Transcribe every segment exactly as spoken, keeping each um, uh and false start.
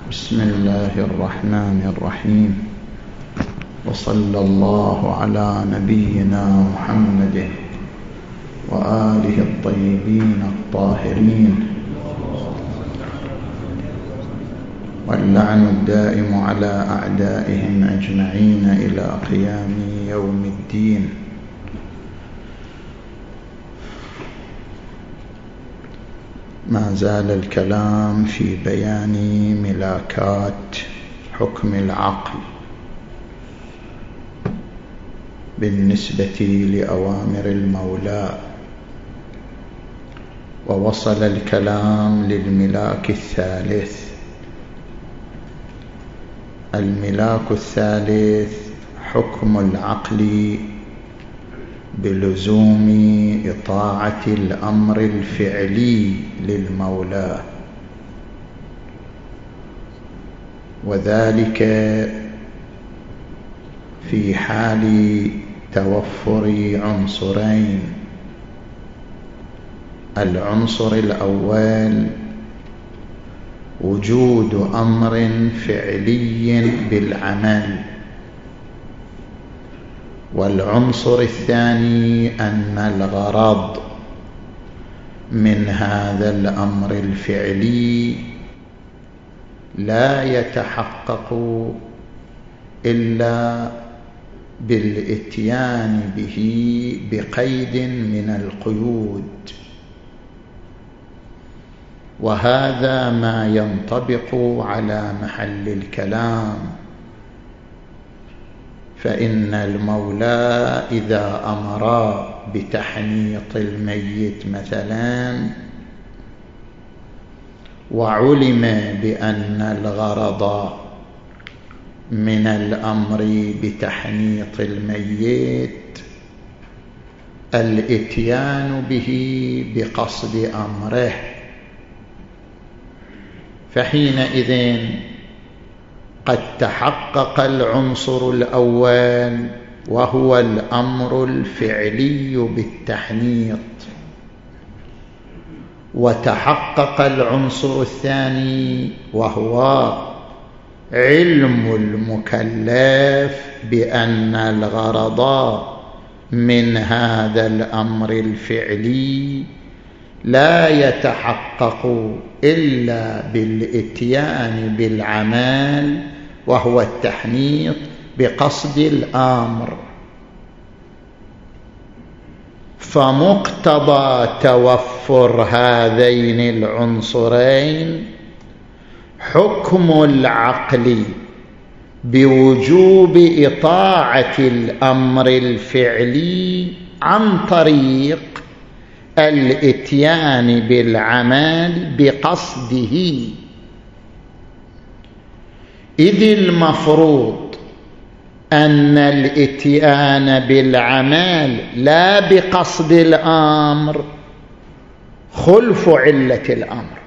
بسم الله الرحمن الرحيم، وصلى الله على نبينا محمد وآله الطيبين الطاهرين، واللعن الدائم على أعدائهم أجمعين إلى قيام يوم الدين. ما زال الكلام في بيان ملاكات حكم العقل بالنسبة لأوامر المولى، ووصل الكلام للملاك الثالث. الملاك الثالث حكم العقل بلزوم إطاعة الأمر الفعلي للمولى، وذلك في حال توفر عنصرين. العنصر الأول وجود أمر فعلي بالعمل، والعنصر الثاني أن الغرض من هذا الأمر الفعلي لا يتحقق إلا بالإتيان به بقيد من القيود، وهذا ما ينطبق على محل الكلام. فإن المولى إذا أمر بتحنيط الميت مثلا، وعلم بأن الغرض من الأمر بتحنيط الميت الإتيان به بقصد أمره، فحينئذ قد تحقق العنصر الأول وهو الأمر الفعلي بالتحنيط، وتحقق العنصر الثاني وهو علم المكلف بأن الغرض من هذا الأمر الفعلي لا يتحقق إلا بالإتيان بالعمل وهو التحنيط بقصد الأمر. فمقتضى توفر هذين العنصرين حكم العقل بوجوب إطاعة الأمر الفعلي عن طريق الإتيان بالعمل بقصده، إذ المفروض أن الإتيان بالعمل لا بقصد الأمر خلف علة الأمر،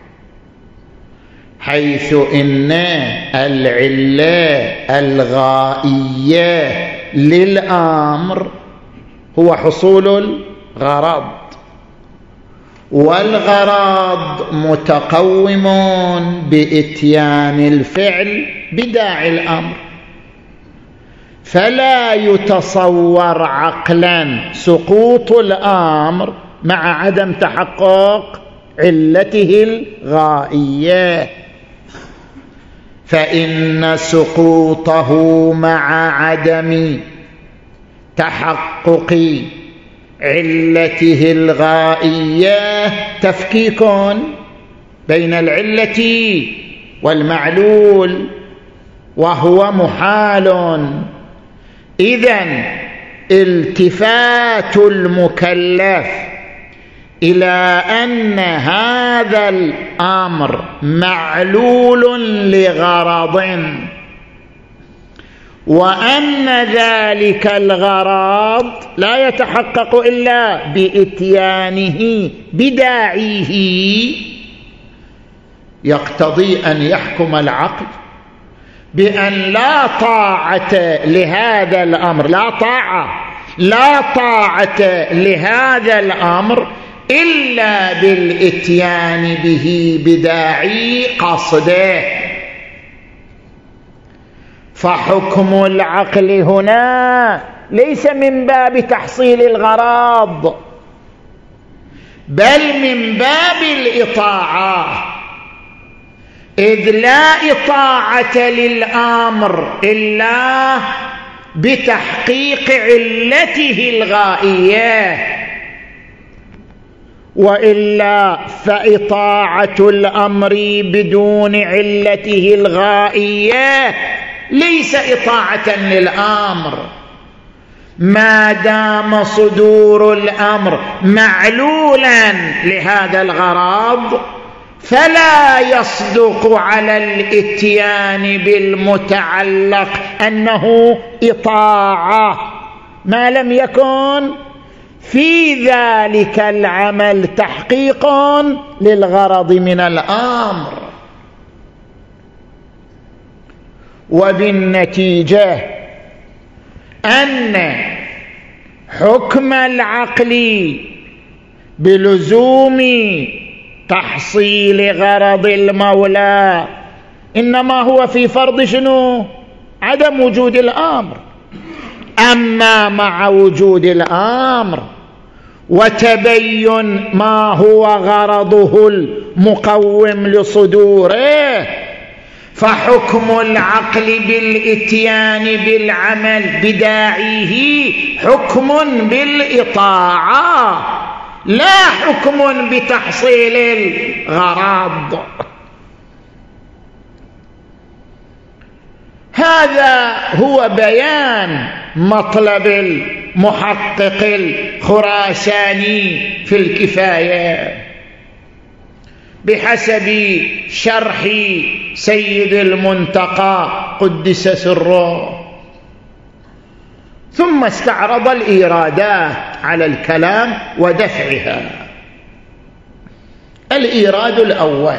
حيث إن العلة الغائية للأمر هو حصول الغرض، والغرض متقوم بإتيان الفعل بداعي الأمر، فلا يتصور عقلا سقوط الأمر مع عدم تحقق علته الغائية، فإن سقوطه مع عدم تحقق علته الغائية تفكيك بين العلة والمعلول، وهو محال. إذن التفات المكلف إلى أن هذا الأمر معلول لغرض، وأن ذلك الغرض لا يتحقق إلا بإتيانه بداعيه، يقتضي أن يحكم العقل بأن لا طاعة لهذا الأمر، لا طاعة لا طاعة لهذا الأمر إلا بالإتيان به بداعي قصده. فحكم العقل هنا ليس من باب تحصيل الغراض بل من باب الإطاعة، إذ لا إطاعة للأمر إلا بتحقيق علته الغائية، وإلا فإطاعة الأمر بدون علته الغائية ليس إطاعة للأمر. ما دام صدور الأمر معلولا لهذا الغرض فلا يصدق على الاتيان بالمتعلق أنه إطاعة ما لم يكن في ذلك العمل تحقيق للغرض من الأمر. وبالنتيجة أن حكم العقل بلزوم تحصيل غرض المولى إنما هو في فرض شنو؟ عدم وجود الأمر. أما مع وجود الأمر وتبين ما هو غرضه المقوم لصدوره فحكم العقل بالإتيان بالعمل بداعيه حكم بالإطاعة لا حكم بتحصيل الغرض. هذا هو بيان مطلب المحقق الخراساني في الكفاية بحسب شرح سيد المنتقى قدس سره. ثم استعرض الإيرادات على الكلام ودفعها. الإيراد الأول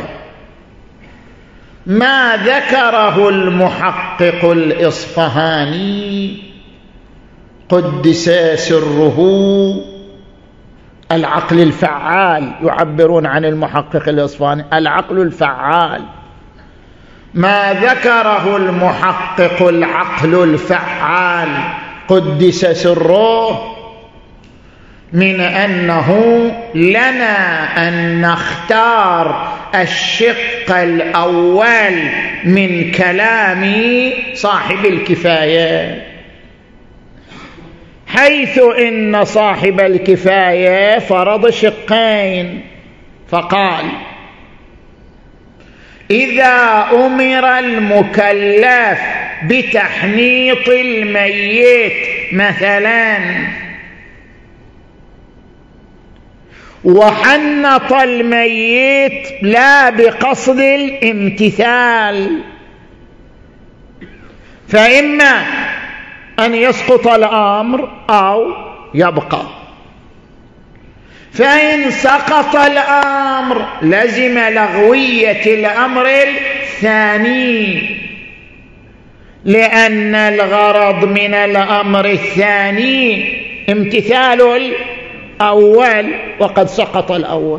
ما ذكره المحقق الإصفهاني قدس سره العقل الفعال، يعبرون عن المحقق الإصفهاني العقل الفعال. ما ذكره المحقق العقل الفعال قدس سره من أنه لنا أن نختار الشق الأول من كلام صاحب الكفاية، حيث إن صاحب الكفاية فرض شقين فقال: إذا أمر المكلف بتحنيط الميت مثلا وحنط الميت لا بقصد الامتثال فإما أن يسقط الأمر أو يبقى. فإن سقط الأمر لزم لغوية الأمر الثاني، لأن الغرض من الأمر الثاني امتثال الأول وقد سقط الأول.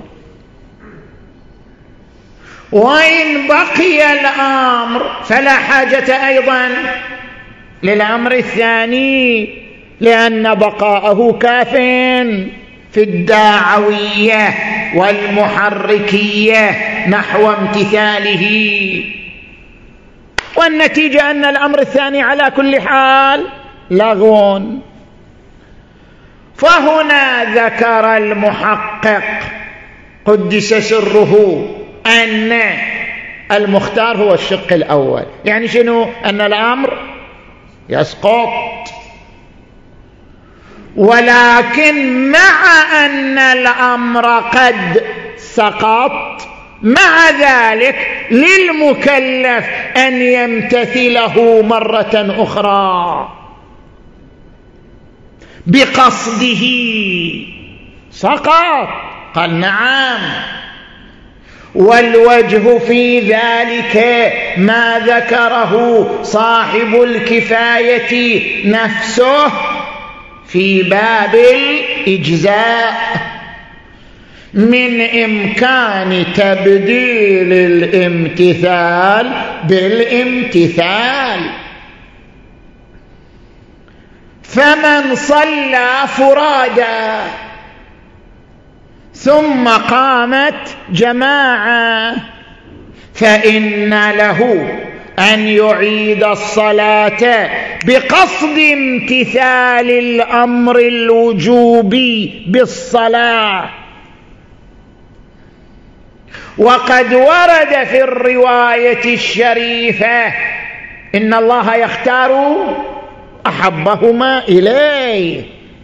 وإن بقي الأمر فلا حاجة أيضا للأمر الثاني، لأن بقاءه كاف في الداعوية والمحركية نحو امتثاله. والنتيجة أن الأمر الثاني على كل حال لغو. فهنا ذكر المحقق قدس سره أن المختار هو الشق الأول، يعني شنو؟ أن الأمر يسقط، ولكن مع أن الأمر قد سقط مع ذلك للمكلف أن يمتثله مرة أخرى بقصده. سقط؟ قال نعم. والوجه في ذلك ما ذكره صاحب الكفاية نفسه في باب الإجزاء من إمكان تبديل الامتثال بالامتثال. فمن صلى فرادا ثم قامت جماعة فإن له أن يعيد الصلاة بقصد امتثال الأمر الوجوبي بالصلاة. وقد ورد في الرواية الشريفة إن الله يختار أحبهما إليه،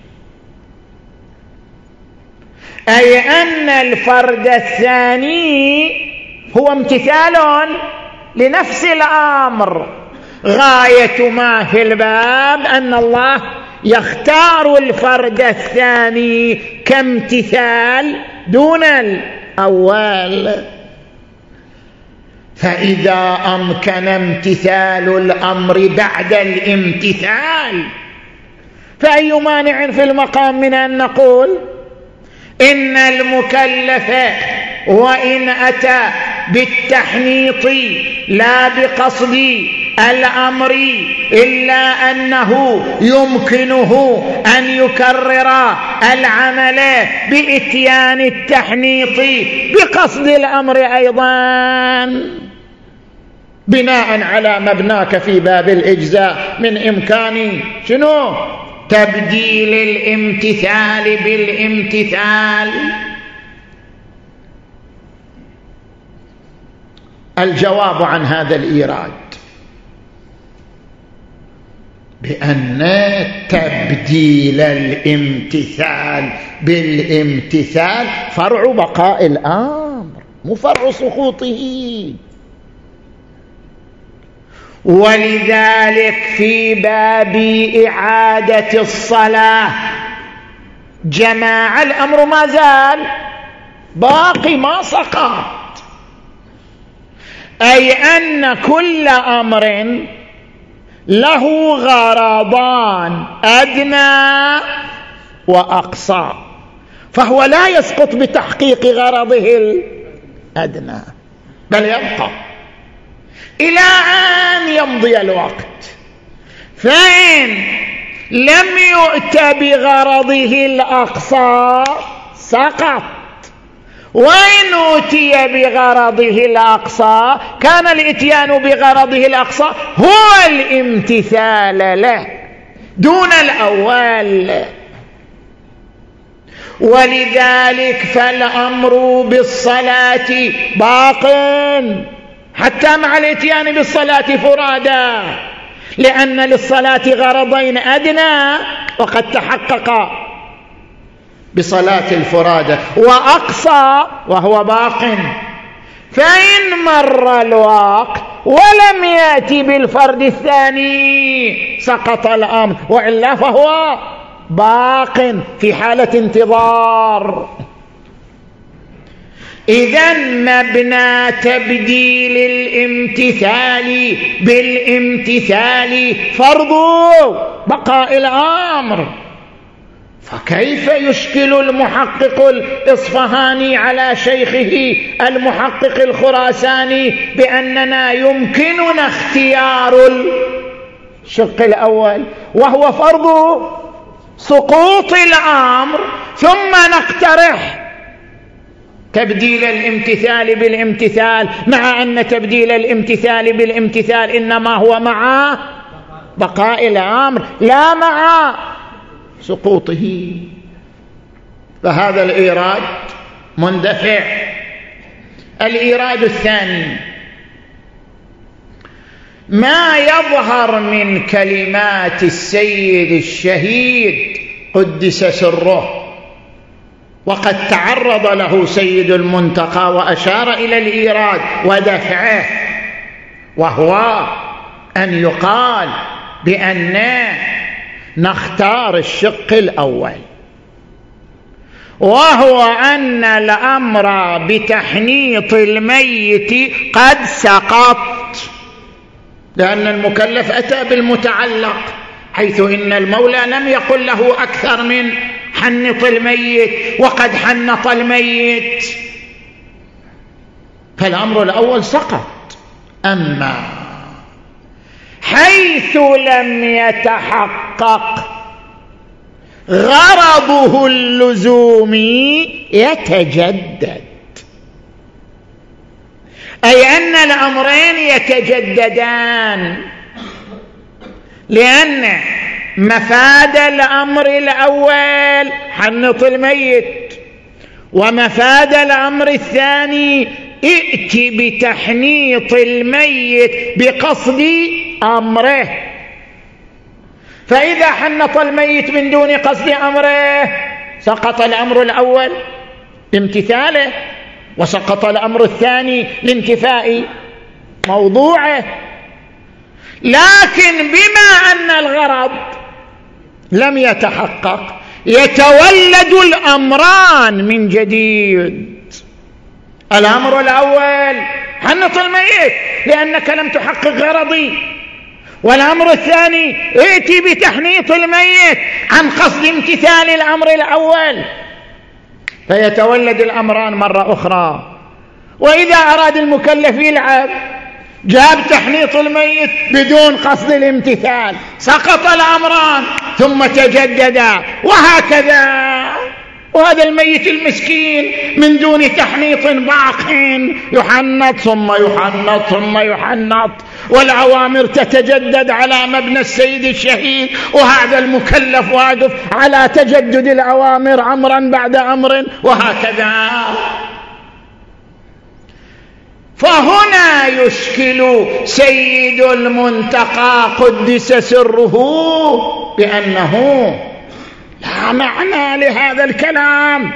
أي أن الفرد الثاني هو امتثال لنفس الأمر. غاية ما في الباب أن الله يختار الفرد الثاني كامتثال دون الأول. فإذا أمكن امتثال الأمر بعد الامتثال فأي مانع في المقام من أن نقول إن المكلف وإن أتى بالتحنيط لا بقصد الأمر إلا أنه يمكنه أن يكرر العمل بإتيان التحنيط بقصد الأمر أيضا، بناء على مبناك في باب الإجزاء من إمكان شنو؟ تبديل الامتثال بالامتثال. الجواب عن هذا الإيراد بأن تبديل الامتثال بالامتثال فرع بقاء الأمر مو فرع سقوطه. ولذلك في باب إعادة الصلاة جماع الأمر ما زال باقي ما سقط، أي أن كل أمر له غرضان أدنى وأقصى، فهو لا يسقط بتحقيق غرضه الأدنى بل يبقى إلى أن يمضي الوقت. فإن لم يؤت بغرضه الأقصى سقط، وإن أوتي بغرضه الأقصى كان الإتيان بغرضه الأقصى هو الامتثال له دون الأول. ولذلك فالأمر بالصلاة باق حتى مع الاتيان بالصلاة فرادا، لأن للصلاة غرضين أدنى وقد تحقق بصلاة الفرادة، وأقصى وهو باق. فإن مر الوقت ولم يأتي بالفرد الثاني سقط الأمر، وإلا فهو باق في حالة انتظار. إذن مبنى تبديل الامتثال بالامتثال فرض بقاء الأمر. فكيف يشكل المحقق الإصفهاني على شيخه المحقق الخراساني بأننا يمكننا اختيار الشق الأول وهو فرض سقوط الأمر، ثم نقترح تبديل الامتثال بالامتثال، مع أن تبديل الامتثال بالامتثال إنما هو مع بقاء الأمر لا مع سقوطه. فهذا الإيراد مندفع. الإيراد الثاني ما يظهر من كلمات السيد الشهيد قدس سره، وقد تعرض له سيد المنتقى وأشار إلى الإيراد ودفعه، وهو أن يقال بأن نختار الشق الأول، وهو أن الأمر بتحنيط الميت قد سقط، لأن المكلف أتى بالمتعلق، حيث إن المولى لم يقل له أكثر من حنط الميت وقد حنط الميت، فالأمر الأول سقط. أما حيث لم يتحقق غرضه اللزومي يتجدد، أي أن الأمرين يتجددان، لأن مفاد الأمر الأول حنط الميت، ومفاد الأمر الثاني ائت بتحنيط الميت بقصد أمره. فإذا حنط الميت من دون قصد أمره سقط الأمر الأول بامتثاله، وسقط الأمر الثاني لانتفاء موضوعه. لكن بما أن الغرض لم يتحقق يتولد الأمران من جديد. الأمر الأول حنط الميت لأنك لم تحقق غرضي، والأمر الثاني ائتي بتحنيط الميت عن قصد امتثال الأمر الأول، فيتولد الأمران مرة أخرى. وإذا أراد المكلف يلعب جاب تحنيط الميت بدون قصد الامتثال، سقط الأمران ثم تجددا، وهكذا. وهذا الميت المسكين من دون تحنيط باق يحنط ثم يحنط ثم يحنط، والأوامر تتجدد على مبنى السيد الشهيد، وهذا المكلف واقف على تجدد الأوامر أمرا بعد أمر، وهكذا. فهنا يشكل سيد المنتقى قدس سره بأنه لا معنى لهذا الكلام،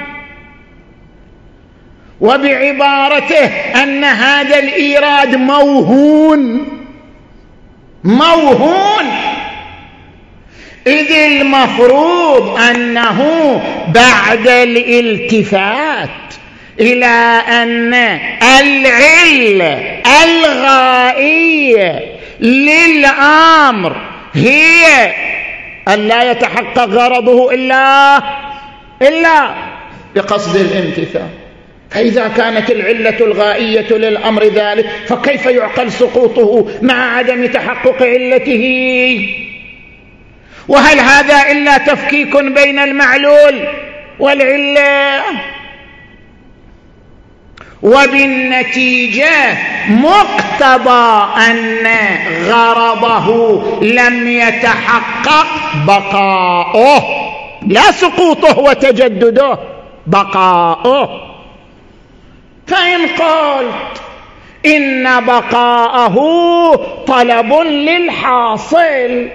وبعبارته أن هذا الإيراد موهون موهون، إذ المفروض أنه بعد الالتفات إلى أن العلة الغائية للأمر هي أن لا يتحقق غرضه إلا إلا بقصد الامتثال، فإذا كانت العلة الغائية للأمر ذلك فكيف يعقل سقوطه مع عدم تحقق علته؟ وهل هذا إلا تفكيك بين المعلول والعلة؟ وبالنتيجة مقتضى أن غرضه لم يتحقق بقاؤه، لا سقوطه وتجدده، بقاؤه. فإن قلت إن بقاءه طلب للحاصل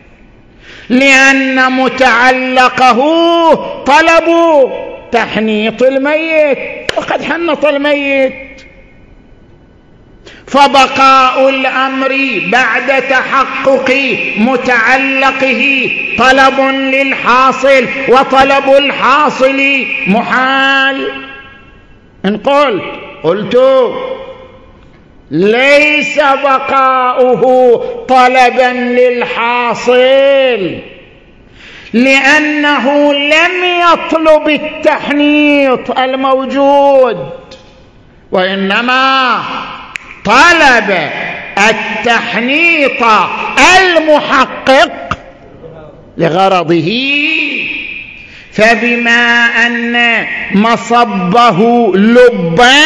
لأن متعلقه طلب تحنيط الميت وقد حنط الميت، فبقاء الأمر بعد تحقق متعلقه طلب للحاصل، وطلب الحاصل محال. إن قلت قلت ليس بقاؤه طلبا للحاصل لأنه لم يطلب التحنيط الموجود، وإنما طلب التحنيط المحقق لغرضه. فبما أن مصبه لبا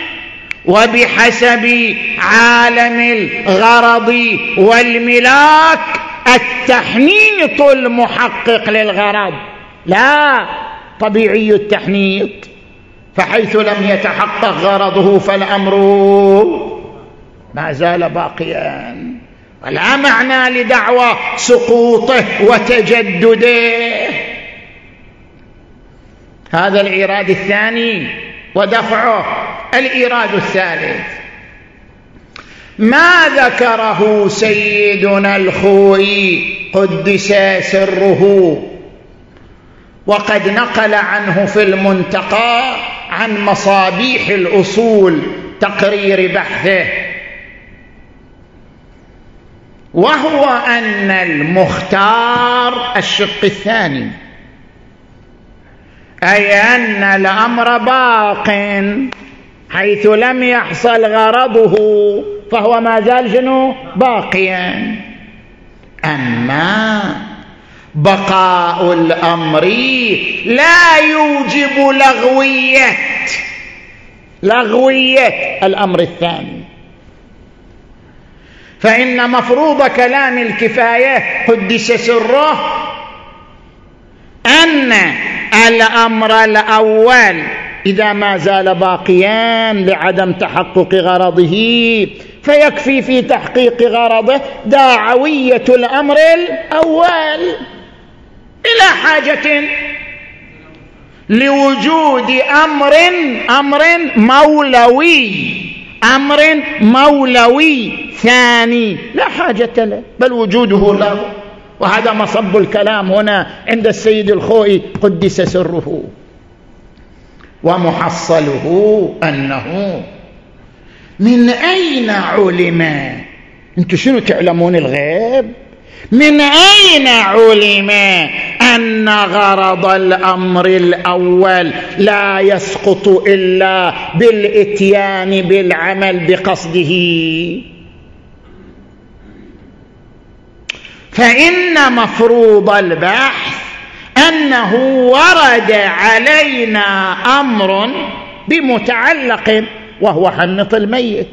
وبحسب عالم الغرض والملاك التحنيط المحقق للغرض لا طبيعي التحنيط، فحيث لم يتحقق غرضه فالأمر ما زال باقيا، ولا معنى لدعوى سقوطه وتجدده. هذا الإيراد الثاني. ودفعه الإيراد الثالث ما ذكره سيدنا الخوئي قدس سره، وقد نقل عنه في المنتقى عن مصابيح الأصول تقرير بحثه، وهو أن المختار الشق الثاني، أي أن الأمر باق حيث لم يحصل غرضه فهو ما زال شنو باقيا. أما بقاء الأمر لا يوجب لغوية لغوية الأمر الثاني. فإن مفروض كلام الكفاية قدس سره أن الأمر الأول إذا ما زال باقيا لعدم تحقق غرضه فيكفي في تحقيق غرضه داعوية الأمر الأول، إلى حاجة لوجود أمر أمر مولوي أمر مولوي ثاني لا حاجة له بل وجوده له. وهذا مصب الكلام هنا عند السيد الخوئي قدس سره. ومحصله أنه من أين علم؟ أنتم شنو تعلمون الغيب؟ من أين علم أن غرض الأمر الأول لا يسقط إلا بالإتيان بالعمل بقصده؟ فإن مفروض البحث أنه ورد علينا أمر بمتعلق وهو حنط الميت،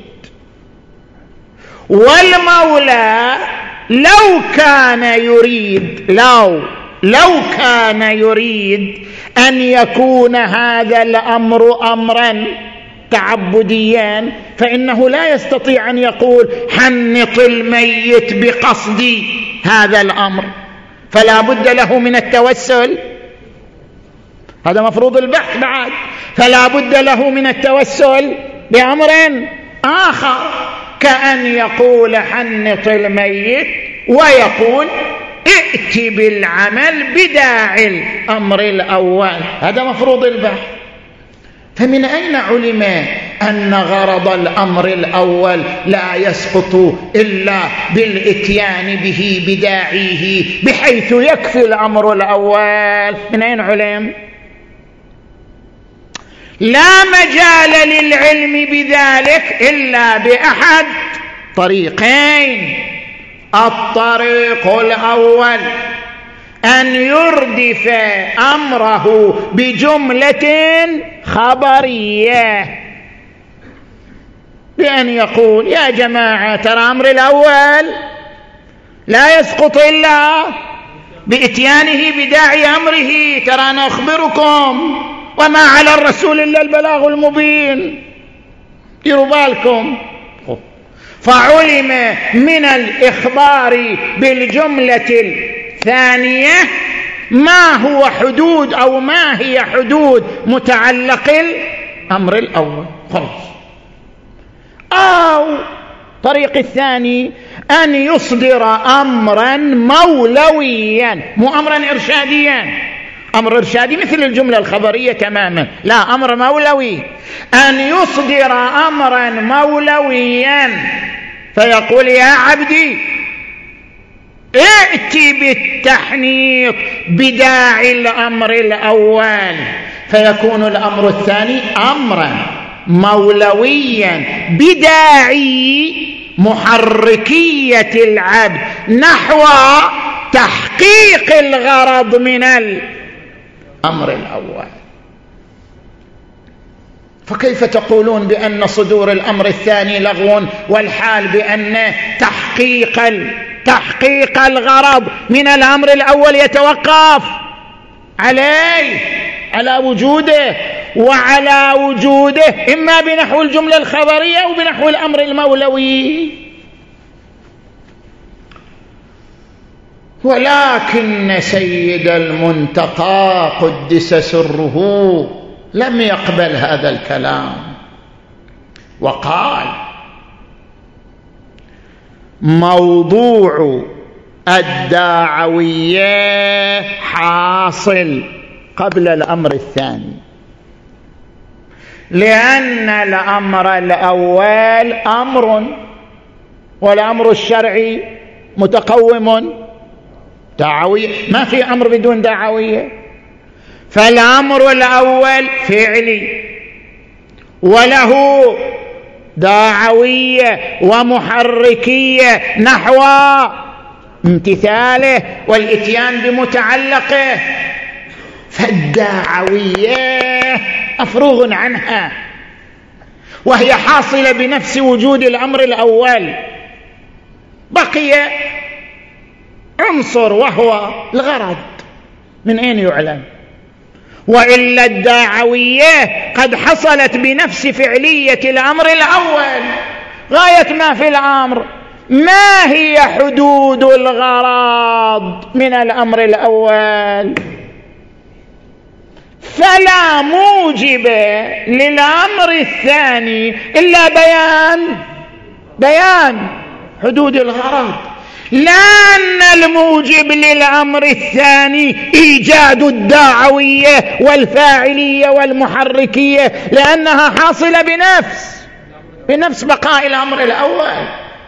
والمولى لو كان يريد لو لو كان يريد أن يكون هذا الأمر أمرا تعبديا فإنه لا يستطيع أن يقول حنط الميت بقصد هذا الأمر، فلا بد له من التوسل. هذا مفروض البحث بعد، فلا بد له من التوسل بأمر آخر، كأن يقول حنط الميت ويقول ائت بالعمل بداعي الأمر الأول. هذا مفروض البحث. فمن أين علم أن غرض الأمر الأول لا يسقط إلا بالإتيان به بداعيه بحيث يكفي الأمر الأول؟ من أين علم؟ لا مجال للعلم بذلك إلا بأحد طريقين. الطريق الأول أن يردف أمره بجملة خبرية، بأن يقول يا جماعة ترى أمر الأول لا يسقط إلا بإتيانه بداعي أمره، ترى أنا أخبركم وما على الرسول إلا البلاغ المبين، ديروا بالكم. فعلم من الإخبار بالجملة الثانية ما هو حدود أو ما هي حدود متعلق الأمر الأول خلاص. أو طريق الثاني أن يصدر أمرا مولويا مو أمرا إرشاديا. أمر إرشادي مثل الجملة الخبرية تماما، لا أمر مولوي. أن يصدر أمرا مولويا فيقول يا عبدي ائتي بالتحنيط بداعي الأمر الأول، فيكون الأمر الثاني أمرا مولويا بداعي محركية العبد نحو تحقيق الغرض من الأمر الأول. فكيف تقولون بأن صدور الأمر الثاني لغو والحال بأن تحقيق تحقيق الغرض من الأمر الأول يتوقف عليه على وجوده وعلى وجوده إما بنحو الجملة الخبرية أو بنحو الأمر المولوي؟ ولكن سيد المنتقى قدس سره لم يقبل هذا الكلام وقال موضوع الداعوية حاصل قبل الأمر الثاني، لأن الأمر الأول أمر والأمر الشرعي متقوم دعوية، ما في أمر بدون دعوية. فالأمر الأول فعلي وله دعوية ومحركية نحو امتثاله والإتيان بمتعلقه. فالداعوية مفروغ عنها، وهي حاصلة بنفس وجود الأمر الأول. بقي عنصر وهو الغرض، من أين يعلم؟ وإلا الداعوية قد حصلت بنفس فعلية الأمر الأول. غاية ما في الأمر ما هي حدود الغرض من الأمر الأول؟ فلا موجب للأمر الثاني إلا بيان بيان حدود الغرض، لأن الموجب للأمر الثاني إيجاد الداعوية والفاعلية والمحركية، لأنها حاصلة بنفس بنفس بقاء الأمر الأول.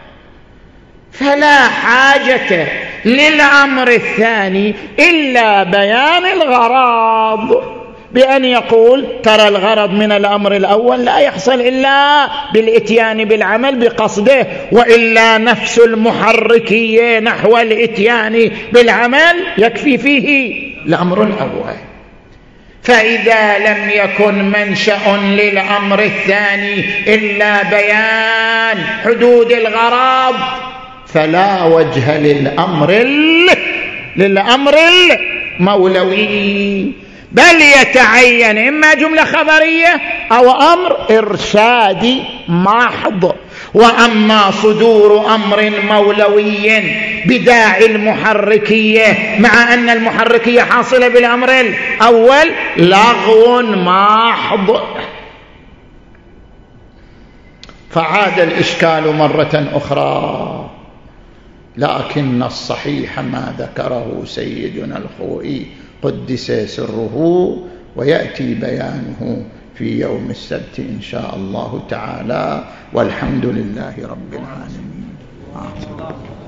فلا حاجة للأمر الثاني إلا بيان الغرض، بأن يقول ترى الغرض من الأمر الأول لا يحصل إلا بالإتيان بالعمل بقصده، وإلا نفس المحركية نحو الإتيان بالعمل يكفي فيه الأمر الأول. فإذا لم يكن منشأ للأمر الثاني إلا بيان حدود الغرض فلا وجه للأمر للأمر المولوي، بل يتعين إما جملة خبرية أو أمر إرشادي محض. وأما صدور أمر مولوي بداعي المحركية مع أن المحركية حاصلة بالأمر الأول لغو محض. فعاد الإشكال مرة أخرى، لكن الصحيح ما ذكره سيدنا الخوئي قدس سره، ويأتي بيانه في يوم السبت إن شاء الله تعالى، والحمد لله رب العالمين.